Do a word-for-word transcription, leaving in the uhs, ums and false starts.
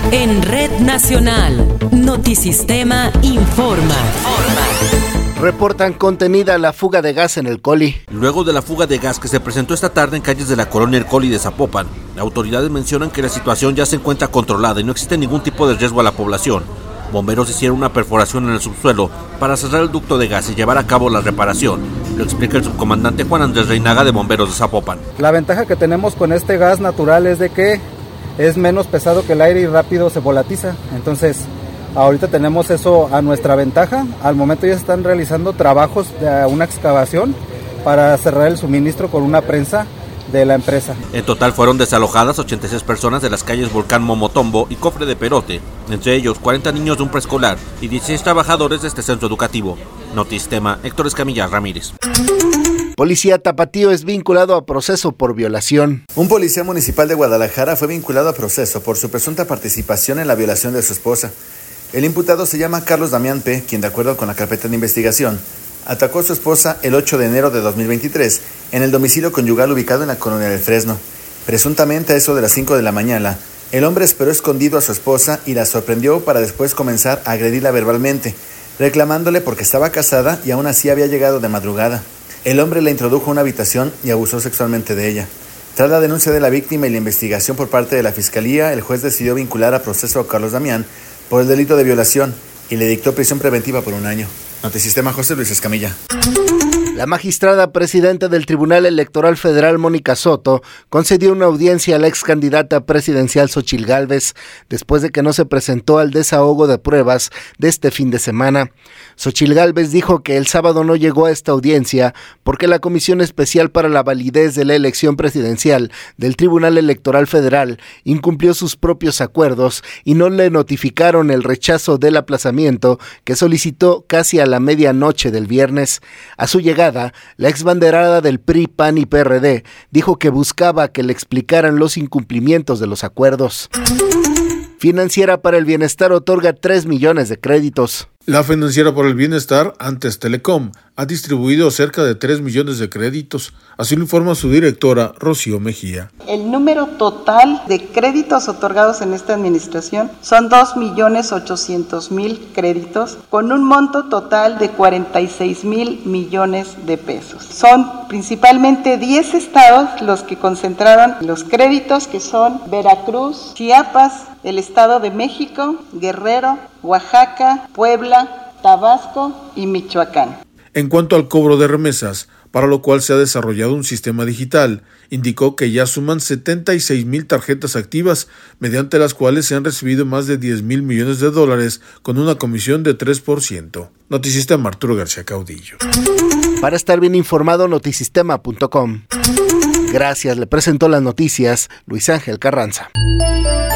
En Red Nacional, Notisistema informa. Reportan contenida la fuga de gas en el Coli. Luego de la fuga de gas que se presentó esta tarde en calles de la colonia El Coli de Zapopan, las autoridades mencionan que la situación ya se encuentra controlada y no existe ningún tipo de riesgo a la población. Bomberos hicieron una perforación en el subsuelo para cerrar el ducto de gas y llevar a cabo la reparación. Lo explica el subcomandante Juan Andrés Reinaga de Bomberos de Zapopan. La ventaja que tenemos con este gas natural es de que es menos pesado que el aire y rápido se volatiza. Entonces, ahorita tenemos eso a nuestra ventaja. Al momento ya se están realizando trabajos de una excavación para cerrar el suministro con una prensa de la empresa. En total fueron desalojadas ochenta y seis personas de las calles Volcán Momotombo y Cofre de Perote, entre ellos cuarenta niños de un preescolar y dieciséis trabajadores de este centro educativo. Notisistema, Héctor Escamilla Ramírez. Policía tapatío es vinculado a proceso por violación. Un policía municipal de Guadalajara fue vinculado a proceso por su presunta participación en la violación de su esposa. El imputado se llama Carlos Damián P., quien, de acuerdo con la carpeta de investigación, atacó a su esposa el ocho de enero de dos mil veintitrés en el domicilio conyugal ubicado en la colonia del Fresno. Presuntamente a eso de las cinco de la mañana, el hombre esperó escondido a su esposa y la sorprendió para después comenzar a agredirla verbalmente, reclamándole porque estaba casada y aún así había llegado de madrugada. El hombre la introdujo a una habitación y abusó sexualmente de ella. Tras la denuncia de la víctima y la investigación por parte de la Fiscalía, el juez decidió vincular a proceso a Carlos Damián por el delito de violación y le dictó prisión preventiva por un año. Notisistema, José Luis Escamilla. La magistrada presidenta del Tribunal Electoral Federal, Mónica Soto, concedió una audiencia a la ex candidata presidencial Xóchitl Gálvez después de que no se presentó al desahogo de pruebas de este fin de semana. Xóchitl Gálvez dijo que el sábado no llegó a esta audiencia porque la Comisión Especial para la Validez de la Elección Presidencial del Tribunal Electoral Federal incumplió sus propios acuerdos y no le notificaron el rechazo del aplazamiento que solicitó casi a la medianoche del viernes. A su llegada, la exbanderada del P R I, P A N y P R D dijo que buscaba que le explicaran los incumplimientos de los acuerdos. Financiera para el Bienestar otorga tres millones de créditos. La Financiera para el Bienestar, antes Telecom, ha distribuido cerca de tres millones de créditos. Así lo informa su directora, Rocío Mejía. El número total de créditos otorgados en esta administración son dos millones ochocientos mil créditos, con un monto total de cuarenta y seis mil millones de pesos. Son principalmente diez estados los que concentraron los créditos, que son Veracruz, Chiapas, el Estado de México, Guerrero, Oaxaca, Puebla, Tabasco y Michoacán. En cuanto al cobro de remesas, para lo cual se ha desarrollado un sistema digital, indicó que ya suman setenta y seis mil tarjetas activas, mediante las cuales se han recibido más de diez mil millones de dólares con una comisión de tres por ciento. Notisistema, Arturo García Caudillo. Para estar bien informado, notisistema punto com. Gracias, le presentó las noticias Luis Ángel Carranza.